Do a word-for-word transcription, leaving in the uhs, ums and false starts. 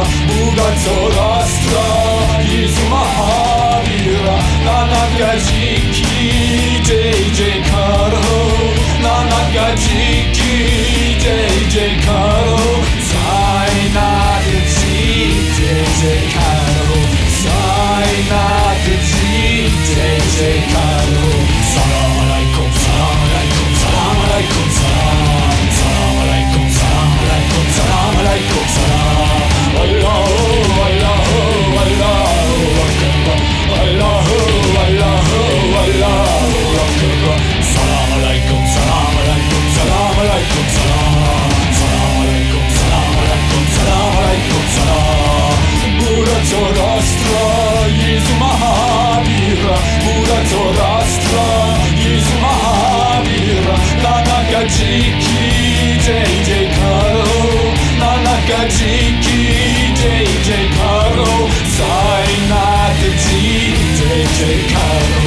Buddha Zoroastra, Yesu Mahavira, Nanakaji ki jai jai karo, Nanakaji ki jai jai karo, Sainath ji jai jai karo, Sainath ji jai jai karo. Salam alaikum, salam alaikum, salam alaikum, salam. Salam alaikum, salam alaikum, salam alaikum, salam. Allahu, Allahu, Allahu Akbar. Allahu, Allahu, Allahu Akbar. Salam alaikum, salam alaikum, salam alaikum, salam. Salam alaikum, salam alaikum, salam alaikum, salam. Buddha Zoroastra, Yesu Mahavira, Buddha Zoroastra, Yesu Mahavira, Nanakaji ki jai jai karo, Nanakaji ki jai jai karo, Sainath ji jai jai karo.